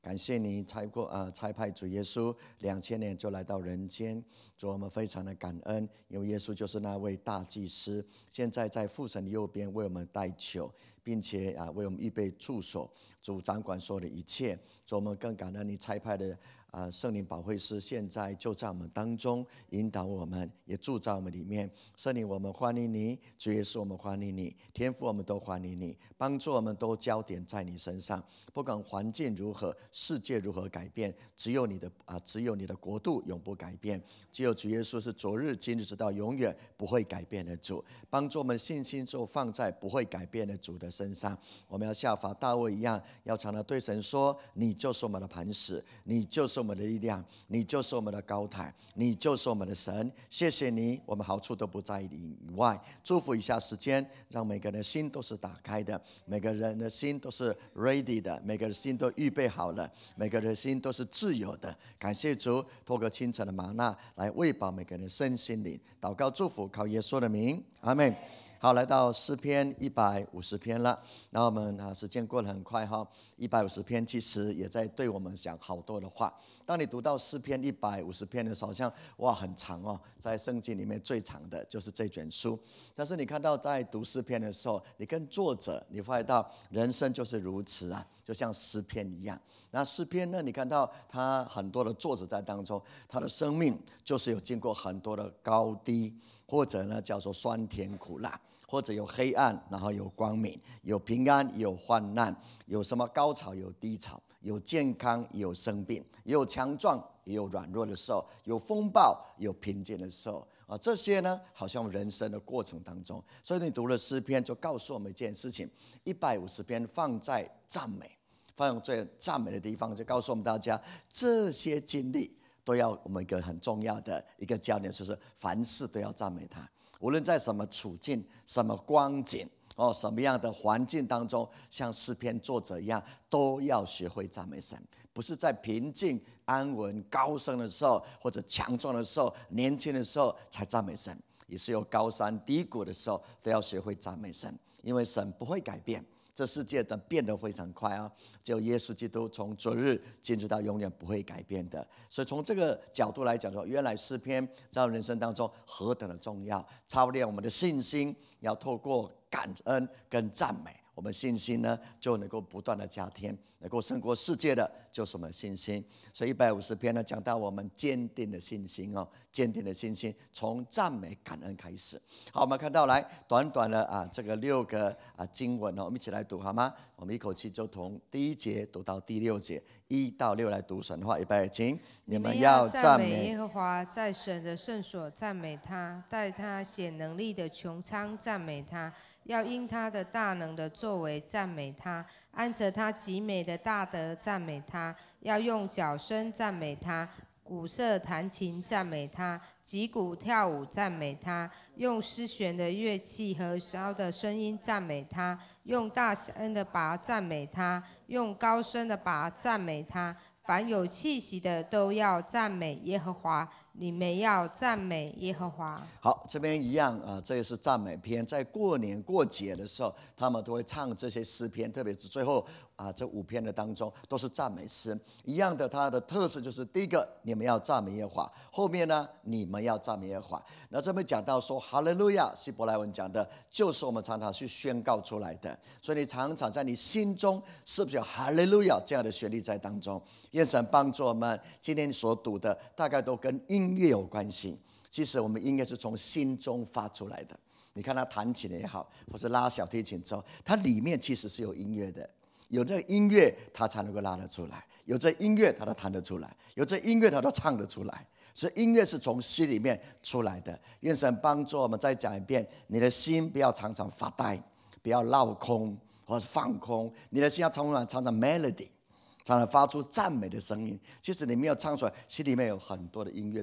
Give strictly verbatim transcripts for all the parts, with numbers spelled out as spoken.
感谢你差过啊、呃、差派主耶稣两千年就来到人间，主我们非常的感恩，因为耶稣就是那位大祭司，现在在父神的右边为我们代求，并且啊为我们预备住所，主掌管所有的一切。主我们更感恩你差派的啊圣灵保惠师，现在就在我们当中引导我们，也住在我们里面。圣灵我们欢迎你，主耶稣我们欢迎你，天父我们都欢迎你，帮助我们都焦点在你身上，不管环境如何，世界如何改变，只有你的啊，只有你的国度永不改变，只有主耶稣是昨日今日直到永远不会改变的主，帮助我们信心就放在不会改变的主的身上。我们要效法大卫一样，要常常对神说，你就是我们的磐石，你就是我们的力量，你就是我们的高台，你就是我们的神。谢谢你，我们好处都不在你以外。祝福以下时间，让每个人的心都是打开的，每个人的心都是 ready 的，每个人的心都预备好了，每个人的心都是自由的。感谢主，透过清晨的玛纳来喂饱每个人的身心灵。祷告祝福，靠耶稣的名，阿们。好，来到诗篇一百五十篇了。那我们啊，时间过得很快哈。一百五十篇其实也在对我们讲好多的话。当你读到诗篇一百五十篇的时候，好像哇很长哦，在圣经里面最长的就是这卷书。但是你看到在读诗篇的时候，你跟作者，你发现到人生就是如此啊，就像诗篇一样。那诗篇呢，你看到他很多的作者在当中，他的生命就是有经过很多的高低，或者呢叫做酸甜苦辣。或者有黑暗，然后有光明，有平安，有患难，有什么高潮，有低潮，有健康，有生病，有强壮，也有软弱的时候，有风暴，有平静的时候啊，这些呢，好像人生的过程当中。所以你读了诗篇，就告诉我们一件事情：一百五十篇放在赞美，放在赞美的地方，就告诉我们大家，这些经历都要我们一个很重要的一个教点，就是凡事都要赞美他。无论在什么处境、什么光景、哦，什么样的环境当中，像诗篇作者一样，都要学会赞美神。不是在平静、安稳、高升的时候，或者强壮的时候、年轻的时候才赞美神，也是有高山低谷的时候，都要学会赞美神，因为神不会改变。这世界的变得非常快啊！只有耶稣基督从昨日今日到永远不会改变的。所以从这个角度来讲说，原来诗篇在人生当中何等的重要，操练我们的信心，要透过感恩跟赞美，我们信心呢就能够不断的加添，能够胜过世界的就是我们的信心。所以一百五十篇呢讲到我们坚定的信心哦，坚定的信心从赞美感恩开始。好，我们看到来短短的啊这个六个啊经文哦，我们一起来读好吗？我们一口气就从第一节读到第六节，一到六来读神话。预备，请你们要赞美耶和华，在神的圣所赞美他，在他显能力的穹苍赞美他，要因他的大能的作为赞美他，按着他极美的大德赞美他，要用角声赞美他，鼓瑟弹琴赞美他，击鼓跳舞赞美他，用丝弦的乐器和箫的声音赞美他，用大声的拔赞美他，用高声的拔赞美他。凡有气息的都要赞美耶和华，你们要赞美耶和华。 好，这边一样啊，这也是赞美篇。在过年过节的时候，他们都会唱这些诗篇，特别是最后啊这五篇的当中都是赞美诗。一样的，它的特色就是第一个，你们要赞美耶和华；后面呢，你们要赞美耶和华。那这边讲到说哈利路亚，希伯来文讲的就是我们常常去宣告出来的。所以你常常在你心中是不是有哈利路亚这样的旋律在当中？愿神帮助我们，今天所读的大概都跟音乐有关系。其实我们音乐是从心中发出来的。你看他弹琴也好，或是拉小提琴之后，它里面其实是有音乐的。有这个音乐，他才能够拉得出来；有这音乐，他都弹得出来；有这音乐，他都唱得出来。所以音乐是从心里面出来的。愿神帮助我们再讲一遍：你的心不要常常发呆，不要落空或是放空，你的心要常常常常 melody。常常发出赞美的声音，其实你没有唱出来，心里面有很多的音乐在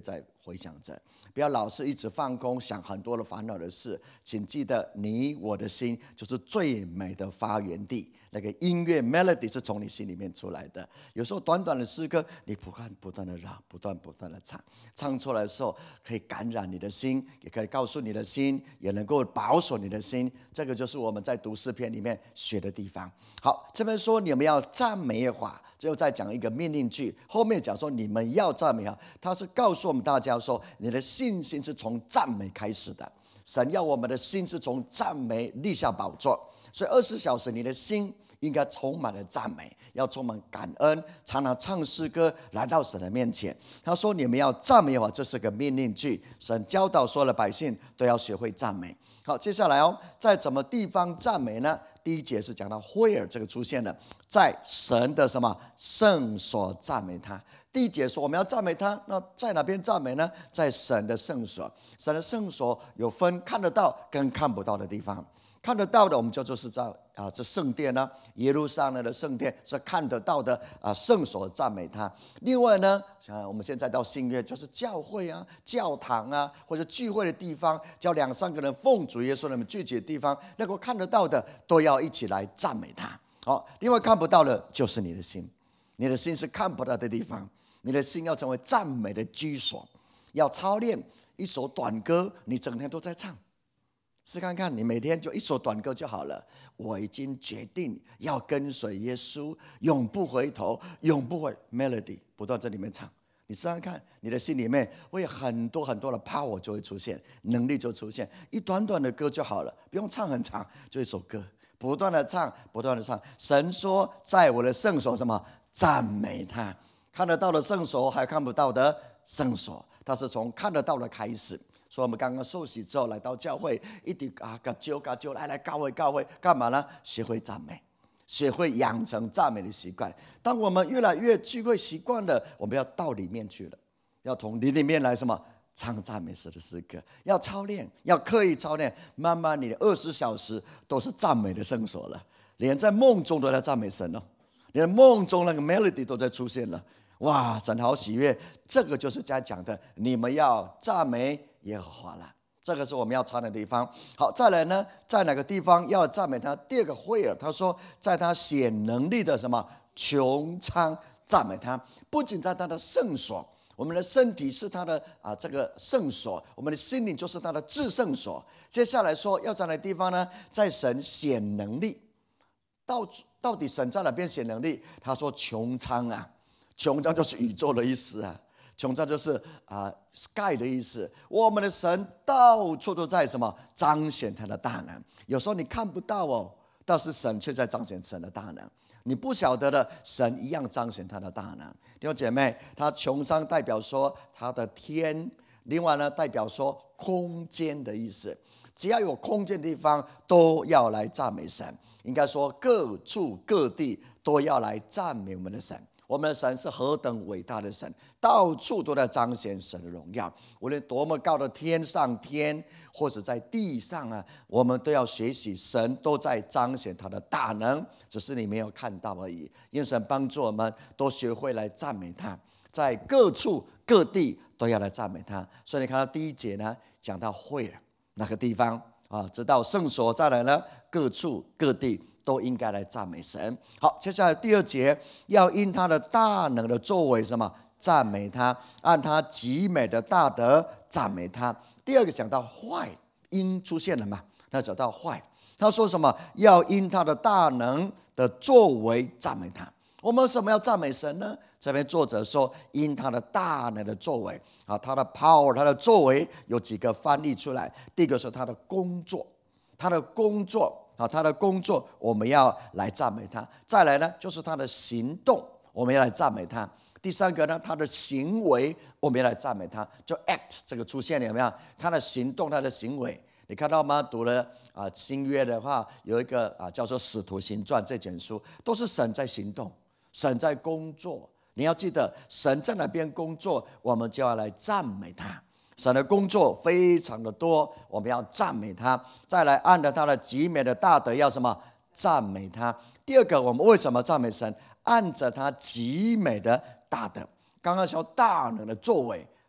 回想着，不要老是一直放空，想很多的烦恼的事。请记得，你我的心就是最美的发源地。那个音乐 melody 是从你心里面出来的。有时候短短的诗歌，你不断不断的绕，不断不断的唱，唱出来的时候可以感染你的心，也可以告诉你的心，也能够保守你的心。这个就是我们在读诗篇里面学的地方。好，这边说你们要赞美耶和华，最后再讲一个命令句，后面讲说你们要赞美啊，他是告诉我们大家说，你的信心是从赞美开始的。神要我们的心是从赞美立下宝座。所以二十四小时你的心应该充满了赞美，要充满感恩，常常唱诗歌来到神的面前。他说你们要赞美耶和华，这是个命令句。神教导所有的百姓都要学会赞美。好，接下来哦，在什么地方赞美呢？第一节是讲到 where 这个出现了，在神的什么圣所赞美他。第一节说我们要赞美他，那在哪边赞美呢？在神的圣所。神的圣所有分看得到跟看不到的地方。看得到的我们叫做是在啊，这圣殿呢，耶路撒冷的圣殿是看得到的啊，圣所赞美他。另外呢，像我们现在到新约就是教会啊、教堂啊，或者聚会的地方，叫两三个人奉主耶稣那么聚集的地方，那个看得到的都要一起来赞美他。好，另外看不到的就是你的心，你的心是看不到的地方，你的心要成为赞美的居所，要操练一首短歌，你整天都在唱。试看看，你每天就一首短歌就好了。我已经决定要跟随耶稣，永不回头，永不会 melody 不断在里面唱。你试看看，你的心里面会有很多很多的 power 就会出现，能力就出现。一短短的歌就好了，不用唱很长，就一首歌，不断的唱，不断的唱。神说，在我的圣所什么赞美他，看得到的圣所，还有看不到的圣所，它是从看得到的开始。所以我们刚刚受洗之后来到教会，一直啊嘎揪嘎揪，来来教会教会干嘛呢？学会赞美，学会养成赞美的习惯。当我们越来越聚会习惯了，我们要到里面去了，要从里里面来什么唱赞美诗的诗歌，要操练，要刻意操练，慢慢你的二十小时都是赞美的圣所了，连在梦中都在赞美神哦，连梦中那个 melody 都在出现了。哇，神好喜悦！这个就是在讲的，你们要赞美耶和华了。这个是我们要唱的地方。好，再来呢，在哪个地方要赞美他？第二个会儿，他说，在他显能力的什么穹苍赞美他，不仅在他的圣所，我们的身体是他的啊这个圣所，我们的心灵就是他的至圣所。接下来说要在哪个地方呢？在神显能力，到到底神在哪边显能力？他说穹苍啊。穹苍就是宇宙的意思啊，穹苍就是啊、呃、sky 的意思。我们的神到处都在什么彰显他的大能。有时候你看不到哦，但是神却在彰显神的大能。你不晓得的，神一样彰显他的大能。弟兄姐妹，他穹苍代表说他的天，另外呢代表说空间的意思。只要有空间的地方，都要来赞美神。应该说各处各地都要来赞美我们的神。我们的神是何等伟大的神，到处都在彰显神的荣耀。无论多么高的天上天，或者在地上啊，我们都要学习，神都在彰显他的大能，只是你没有看到而已。愿神帮助我们都学会来赞美他，在各处各地都要来赞美他。所以你看到第一节呢，讲到会哪个地方啊？直到圣所，再来呢，各处各地都应该来赞美神。好，接下来第二节，要因他的大能的作为什么赞美他，按他极美的大德赞美他。第二个讲到坏，因出现了嘛，那讲到坏，他说什么？要因他的大能的作为赞美他。我们为什么要赞美神呢？这边作者说，因他的大能的作为啊，他的 power， 他的作为有几个翻译出来。第一个是他的工作，他的工作。好，他的工作我们要来赞美他。再来呢，就是他的行动，我们要来赞美他。第三个呢，他的行为我们要来赞美他，就 act 这个出现了有没有？他的行动，他的行为，你看到吗？读了啊新约的话，有一个啊叫做《使徒行传》这卷书，都是神在行动，神在工作。你要记得，神在哪边工作，我们就要来赞美他。神的工作非常的多，我们要赞美他。再来按着他的极美的大德要什么赞美他。第二个，我们为什么赞美神？按着他极美的大德。刚刚说大能的作为，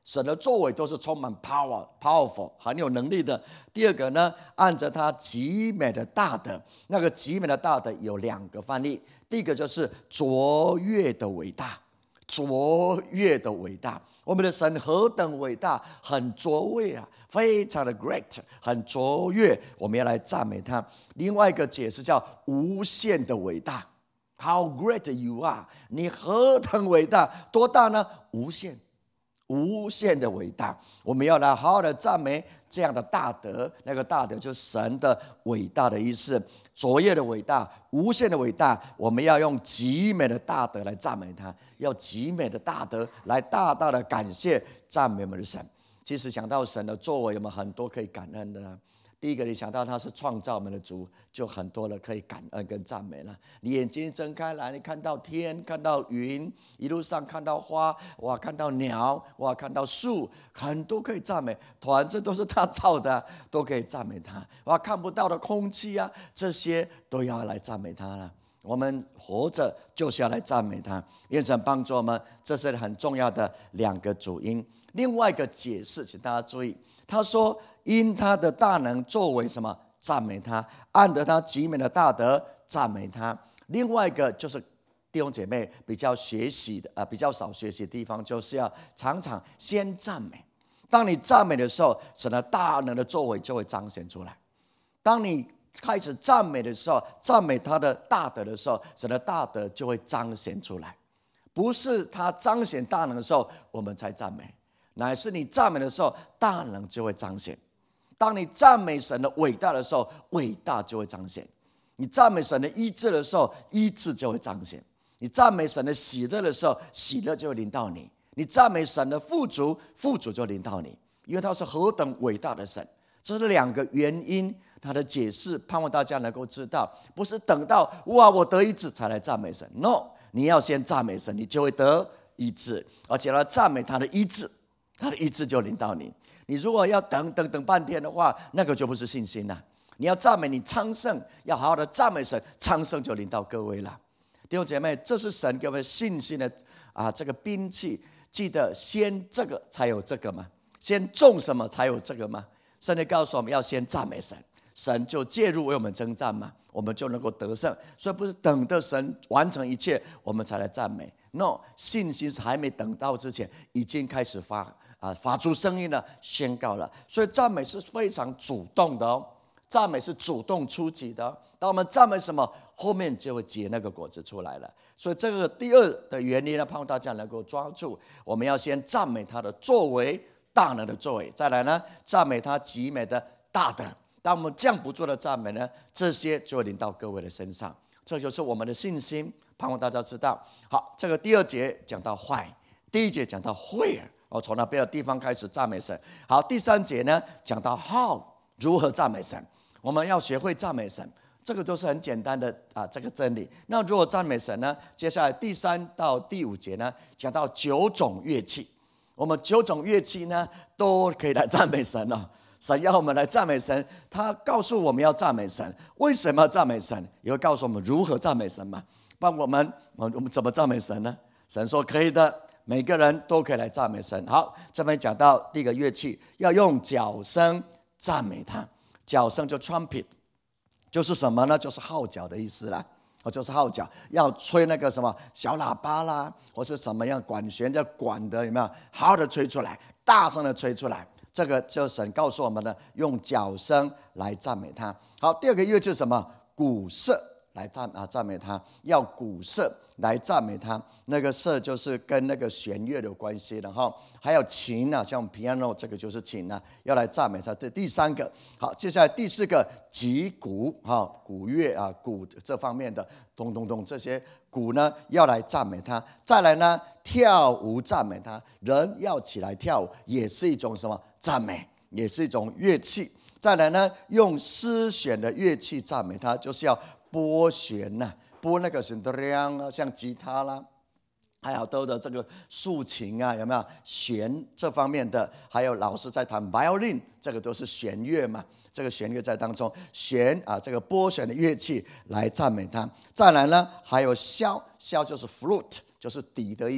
神的作为都是充满 power powerful 很有能力的。第二个呢，按着他极美的大德，那个极美的大德有两个翻译，第一个就是卓越的伟大，卓越的伟大。我们的神何等伟大，很卓越啊，非常的 great， 很卓越，我们要来赞美他。另外一个解释叫无限的伟大， How great you are， 你何等伟大，多大呢？无限。无限的伟大，我们要来好好的赞美这样的大德。那个大德就是神的伟大的意思，卓越的伟大，无限的伟大。我们要用极美的大德来赞美他，要极美的大德来大大的感谢赞美我们的神。其实想到神的作为，有没有很多可以感恩的呢？第一个，你想到他是创造我们的主，就很多的可以感恩跟赞美了。你眼睛睁开来，你看到天，看到云，一路上看到花，哇，看到鸟，哇，看到树，很多可以赞美。反正都是他造的，都可以赞美他。哇，看不到的空气啊，这些都要来赞美他了。我们活着就是要来赞美他，愿神帮助我们。这是很重要的两个主因。另外一个解释，请大家注意，他说因他的大能作为什么？赞美他，按着他极美的大德赞美他。另外一个就是弟兄姐妹比较学习的、呃、比较少学习的地方，就是要常常先赞美。当你赞美的时候，神的大能的作为就会彰显出来。当你开始赞美的时候，赞美他的大德的时候，神的大德就会彰显出来。不是他彰显大能的时候我们才赞美，乃是你赞美的时候，大能就会彰显。当你赞美神的伟大的时候，伟大就会彰显；你赞美神的医治的时候，医治就会彰显；你赞美神的喜乐的时候，喜乐就会临到你；你赞美神的富足，富足就临到你。因为他是何等伟大的神，这是两个原因。他的解释盼望大家能够知道，不是等到哇我得医治才来赞美神。 No， 你要先赞美神，你就会得医治，而且要赞美他的医治，他的医治就临到你。你如果要等等等半天的话，那个就不是信心了。你要赞美你昌盛，要好好的赞美神，昌盛就临到各位了。弟兄姐妹，这是神给我们信心的啊这个兵器。记得先这个才有这个吗？先种什么才有这个吗？圣经告诉我们要先赞美神，神就介入为我们征战嘛，我们就能够得胜。所以不是等着神完成一切我们才来赞美。 No， 信心是还没等到之前已经开始发啊，发出声音了，宣告了。所以赞美是非常主动的哦，赞美是主动出击的哦。当我们赞美什么，后面就会结那个果子出来了。所以这个第二的原因呢，盼望大家能够抓住。我们要先赞美他的作为，大能的作为，再来呢，赞美他极美的大德。当我们这样不做的赞美呢，这些就会临到各位的身上。这就是我们的信心，盼望大家知道。好，这个第二节讲到坏，第一节讲到会，我从那边的地方开始赞美神。好，第三节呢讲到 how 如何赞美神，我们要学会赞美神，这个都是很简单的啊，这个真理。那如何赞美神呢？接下来第三到第五节呢讲到九种乐器，我们九种乐器呢都可以来赞美神哦。神要我们来赞美神，他告诉我们要赞美神，为什么要赞美神？也会告诉我们如何赞美神嘛。不然我们我们怎么赞美神呢？神说可以的，每个人都可以来赞美神。好，这边讲到第一个乐器，要用角声赞美他。角声就 trumpet， 就是什么呢？就是号角的意思啦。就是号角，要吹那个什么小喇叭啦，或是什么样管弦叫管的，有没有？好好的吹出来，大声的吹出来。这个就是神告诉我们的，用角声来赞美他。好，第二个乐器是什么？鼓瑟来赞啊赞美他，要鼓瑟来赞美他。那个瑟就是跟那个弦乐有关系的哈。还有琴啊，像 piano 这个就是琴啊，要来赞美他。这第三个，好，接下来第四个击鼓哈，鼓乐啊，鼓这方面的咚咚咚这些鼓呢，要来赞美他。再来呢，跳舞赞美他，人要起来跳舞，也是一种什么赞美，也是一种乐器。再来呢，用丝弦的乐器赞美他，就是要拨弦呐、啊，拨那个弦啊，像吉他啦，还有多的这个竖琴啊，有没有弦这方面的？还有老师在弹 violin， 这个都是弦乐嘛。这个弦乐在当中，弦啊，这个拨弦的乐器来赞美他。再来呢，还有箫，箫就是 flute， 就是笛的意思。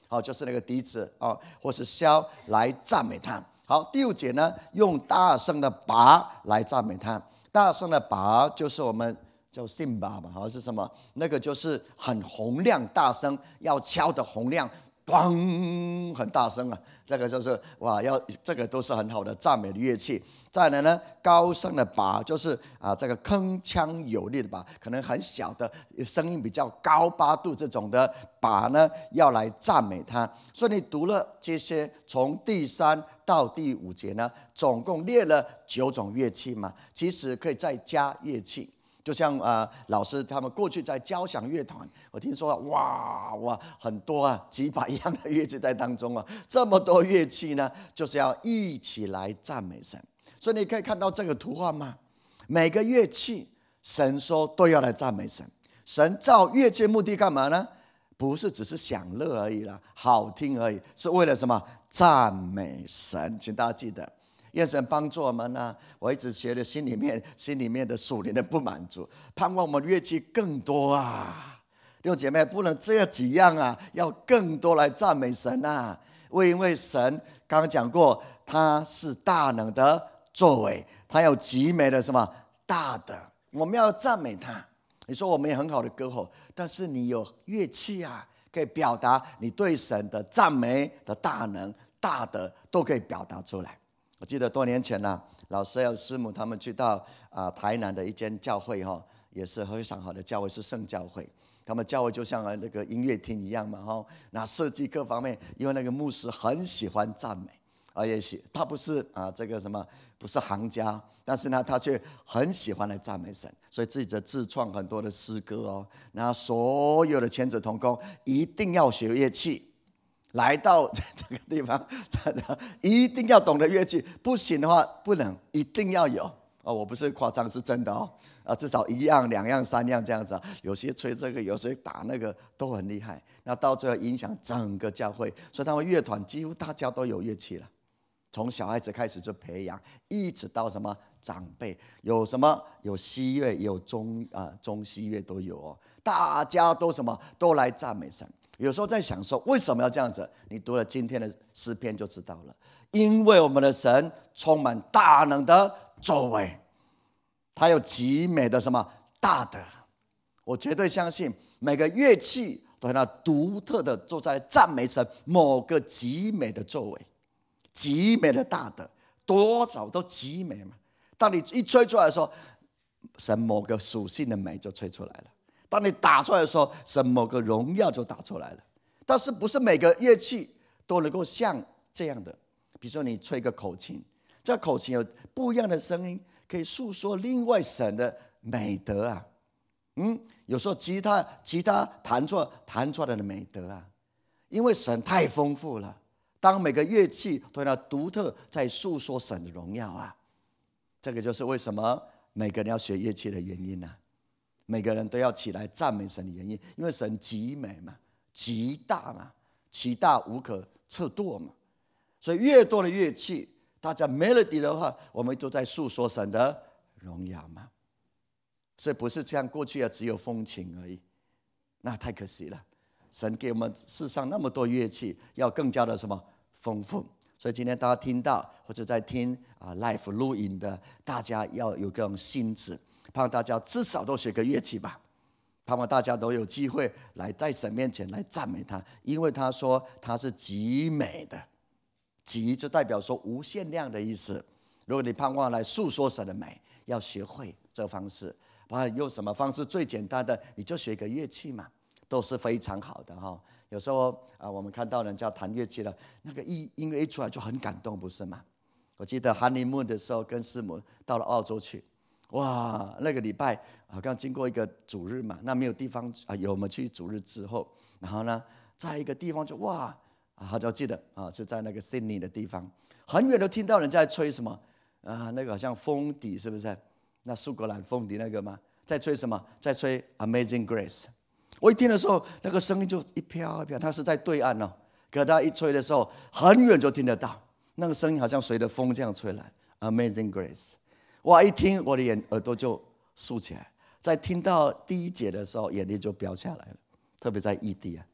好，就是那个笛子啊，或是箫来赞美他。好，第五节呢，用大声的钹来赞美他。大声的钹就是我们叫信钹吧，好像是什么？那个就是很洪亮、大声，要敲的洪亮，咣，很大声啊！这个就是哇，要这个都是很好的赞美的乐器。再来呢，高声的钹就是啊，这个铿锵有力的钹，可能很小的声音比较高八度这种的钹呢，要来赞美他。所以你读了这些，从第三到第五节呢，总共列了九种乐器嘛，其实可以再加乐器。就像啊、呃，老师他们过去在交响乐团，我听说哇哇很多啊，几百样的乐器在当中啊，这么多乐器呢，就是要一起来赞美神。所以你可以看到这个图画吗？每个乐器，神说都要来赞美神。神造乐器目的干嘛呢？不是只是享乐而已啦，好听而已，是为了什么？赞美神。请大家记得。愿神帮助我们呢、啊！我一直觉得心里面、心里面的属灵的不满足，盼望我们乐器更多啊！弟兄姐妹，不能这几样啊，要更多来赞美神啊！为因为神刚刚讲过，他是大能的作为，他有极美的什么大的，我们要赞美他。你说我们也很好的歌喉，但是你有乐器啊，可以表达你对神的赞美的大能、大的都可以表达出来。我记得多年前呢、啊，老师还有师母他们去到啊、呃、台南的一间教会哈、哦，也是非常好的教会，是圣教会。他们教会就像那个音乐厅一样嘛哈、哦，那设计各方面，因为那个牧师很喜欢赞美，而也许他不是啊这个什么不是行家，但是呢他却很喜欢来赞美神，所以自己的自创很多的诗歌哦。那所有的全职同工一定要学乐器。来到这个地方，一定要懂得乐器，不行的话不能，一定要有哦。我不是夸张，是真的哦。啊，至少一样、两样、三样这样子啊。有些吹这个，有些打那个，都很厉害。那到最后影响整个教会，所以他们乐团几乎大家都有乐器了。从小孩子开始就培养，一直到什么长辈，有什么有西乐，有中啊中西乐都有哦。大家都什么都来赞美神。有时候在想说，为什么要这样子？你读了今天的诗篇就知道了。因为我们的神充满大能的作为，他有极美的什么大的。我绝对相信每个乐器都有它独特的，就在赞美神某个极美的作为，极美的大的，多少都极美嘛。当你一吹出来的时候，神某个属性的美就吹出来了。当你打出来的时候，神某个荣耀就打出来了。但是不是每个乐器都能够像这样的？比如说你吹个口琴，这个口琴有不一样的声音，可以诉说另外神的美德啊。嗯，有时候吉他吉他弹出弹出来的美德啊，因为神太丰富了。当每个乐器都有独特在诉说神的荣耀啊，这个就是为什么每个人要学乐器的原因啊。每个人都要起来赞美神的原因，因为神极美嘛，极大嘛，其大无可测度嘛。所以越多的乐器，大家 melody 的话，我们都在诉说神的荣耀嘛。所以不是像过去啊，只有风琴而已，那太可惜了。神给我们世上那么多乐器，要更加的什么丰富。所以今天大家听到或者在听啊 live 录影的，大家要有这种心智。盼望大家至少都学个乐器吧，盼望大家都有机会来在神面前来赞美他，因为他说他是极美的，极就代表说无限量的意思。如果你盼望来诉说神的美，要学会这个方式。啊，用什么方式最简单的，你就学个乐器嘛，都是非常好的哈。有时候啊，我们看到人家弹乐器了，那个音音乐一出来就很感动，不是吗？我记得 honeymoon 的时候，跟师母到了澳洲去。哇，那个礼拜啊，刚经过一个主日嘛，那没有地方啊，有我们去主日之后，然后呢，在一个地方就哇啊，我就记得啊，是在那个 Sydney 的地方，很远都听到人家在吹什么啊，那个好像风笛是不是？那苏格兰风笛那个吗？在吹什么？在吹 Amazing Grace。我一听的时候，那个声音就一飘一飘，它是在对岸哦，可它一吹的时候，很远就听得到，那个声音好像随着风这样吹来 ，Amazing Grace。哇！一听我的眼耳朵就竖起来，在听到第一节的时候，眼泪就飙下来了。特别在异地啊，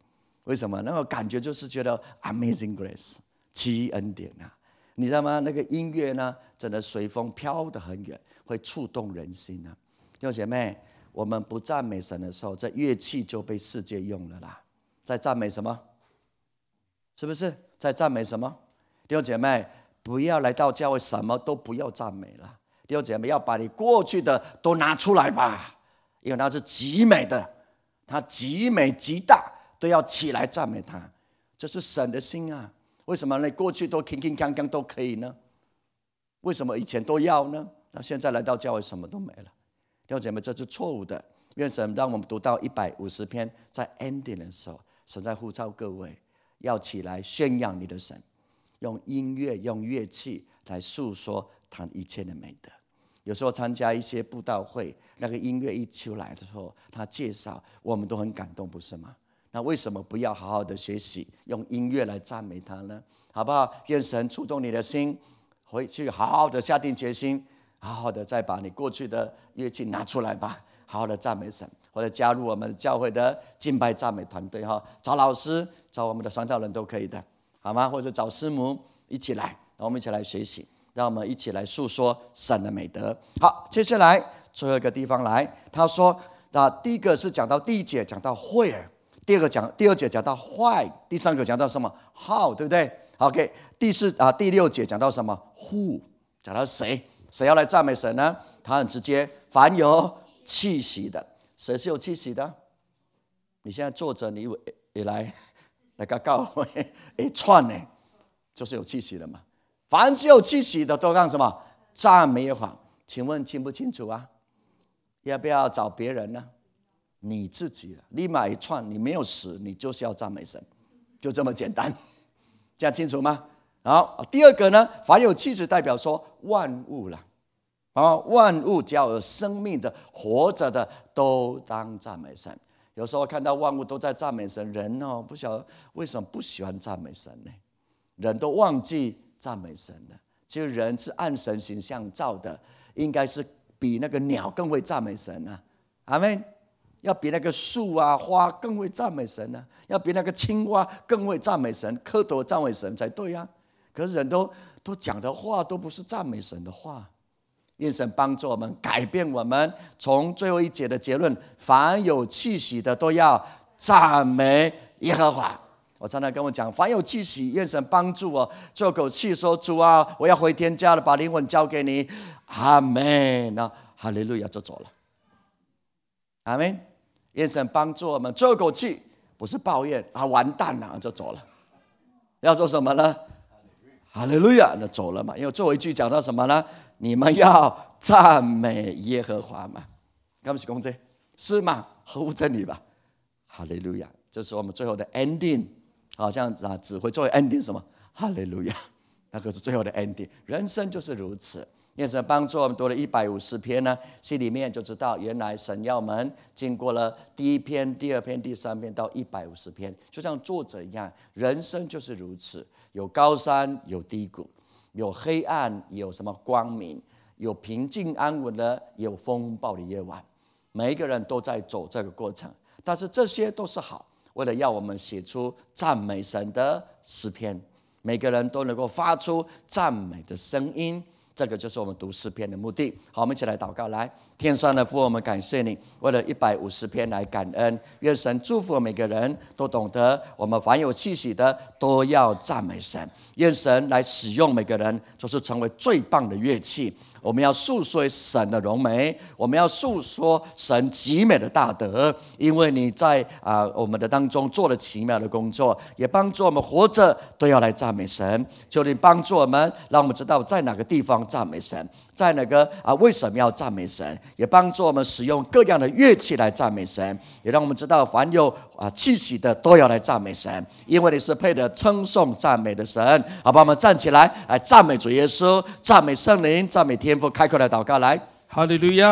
为什么？那个感觉就是觉得 Amazing Grace， 奇异恩典啊！你知道吗？那个音乐呢，真的随风飘得很远，会触动人心啊！弟兄姐妹，我们不赞美神的时候，这乐器就被世界用了啦。在赞美什么？是不是在赞美什么？弟兄姐妹，不要来到教会什么都不要赞美了。弟兄姐妹，要把你过去的都拿出来吧，因为那是极美的，它极美极大，都要起来赞美他。这是神的心啊！为什么你过去都铿铿锵锵都可以呢？为什么以前都要呢？那现在来到教会什么都没了。弟兄姐妹，这是错误的。愿神让我们读到一百五十篇，在 ending 的时候，神在呼召各位要起来宣扬你的神，用音乐、用乐器来诉说他一切的美德。有时候参加一些布道会，那个音乐一出来的时候，他介绍，我们都很感动，不是吗？那为什么不要好好的学习，用音乐来赞美他呢？好不好？愿神触动你的心，回去好好的下定决心，好好的再把你过去的乐器拿出来吧，好好的赞美神，或者加入我们教会的敬拜赞美团队哈，找老师，找我们的传道人都可以的，好吗？或者找师母一起来，让我们一起来学习，让我们一起来诉说神的美德。好，接下来最后一个地方来，他说，那第一个是讲到第一节讲到惠儿，第二个讲第二节讲到坏，第三个讲到什么？好，对不对 ？OK， 第四啊第六节讲到什么 ？Who， 讲到谁？谁要来赞美神呢？他很直接，凡有气息的。谁是有气息的？你现在坐着，你也来来个教会一串呢，就是有气息的嘛。凡是有气息的，都干什么？赞美耶和华。请问清不清楚啊？要不要找别人呢？你自己立马一串，你没有死，你就是要赞美神，就这么简单，这样清楚吗？好，第二个呢，凡有气质代表说万物了，啊，万物只要有生命的、活着的，都当赞美神。有时候看到万物都在赞美神，人哦，不晓得为什么不喜欢赞美神呢？人都忘记赞美神了。其实人是按神形象造的，应该是比那个鸟更会赞美神啊，阿们。要比那个树啊花更会赞美神啊，要比那个青蛙更会赞美神，蝌蚪赞美神才对啊。可是人都都讲的话都不是赞美神的话。愿神帮助我们改变我们，从最后一节的结论，凡有气息的都要赞美耶和华。我常常跟我讲，凡有气息，愿神帮助我做口气说，主啊，我要回天家了，把灵魂交给你，阿们。那哈利路亚就走了，阿们。愿神帮助我们做口气，不是抱怨啊，完蛋了就走了。要做什么呢？哈利路亚，那走了嘛。因为最后一句讲到什么呢？你们要赞美耶和华嘛。刚不是公这是吗？合乎真理吧。哈利路亚，这是我们最后的 ending。好像啊，只会作为 ending 什么？哈利路亚，那个是最后的 ending。人生就是如此。愿神帮助我们读了一百五十篇呢，心里面就知道原来神要我们经过了第一篇、第二篇、第三篇到一百五十篇，就像作者一样，人生就是如此，有高山，有低谷，有黑暗，有什么光明，有平静安稳的，有风暴的夜晚，每一个人都在走这个过程，但是这些都是好，为了要我们写出赞美神的诗篇，每个人都能够发出赞美的声音。这个就是我们读诗篇的目的。好，我们一起来祷告。来，天上的父，我们感谢你，为了一百五十篇来感恩。愿神祝福每个人都懂得，我们凡有气息的都要赞美神。愿神来使用每个人，就是成为最棒的乐器。我们要诉说神的荣美，我们要诉说神极美的大德，因为你在啊我们的当中做了奇妙的工作，也帮助我们活着都要来赞美神。求你帮助我们，让我们知道在哪个地方赞美神，在哪个啊为什么要赞美神，也帮助我们使用各样的乐器来赞美神，也让我们知道凡有啊气息的都要来赞美神，因为你是配得称颂赞美的神。好吧，我们站起来来赞美主耶稣，赞美圣灵，赞美天父。开口来祷告，来， 哈利路亚。